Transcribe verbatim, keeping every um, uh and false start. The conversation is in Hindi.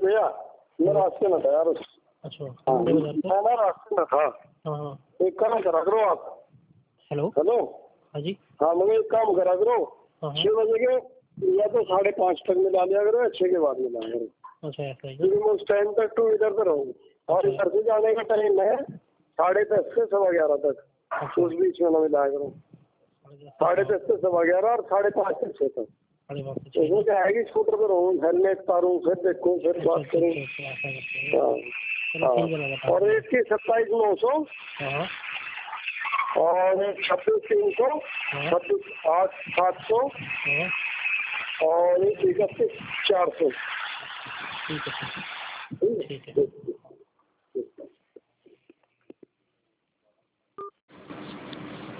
भैया मैं रास्ते में था यार। अच्छा हाँ, मैं ना रास्ते में था। हाँ हाँ एक काम करा करो आप। हेलो हेलो हाँ जी हाँ, मुझे एक काम करा करो, हाँ हाँ छह बजे के या तो साढ़े पाँच तक मिला लिया करो या छह के बाद मिला करो, अच्छा ऐसा है क्योंकि मैं उस टाइम तक तो इधर पे रहूँ। और अच्छा इधर से जाने का टाइम है साढ़े दस से सवा ग्यारह तक, अच्छा उस बीच में ना मिला करो। साढ़े दस से सवा ग्यारह और साढ़े पाँच से छह तक। साढ़े पाँच से तो छः वो क्या है कि स्कूटर पे रहूँ, हेलमेट तारूँ, फिर देखूँ, फिर अच्छा बात अच्छा करूँ। अच्छा अच्छा ऐसा करते हैं हाँ चलो ठीक है मैं हाँ। बता और एक की सत्ताईस नौ सौ हाँ हाँ और एक छब्बीस तीन सौ, हाँ छब्बीस आठ सात सौ हाँ और एक इकतीस चार सौ। ठीक है ठीक है ठीक है।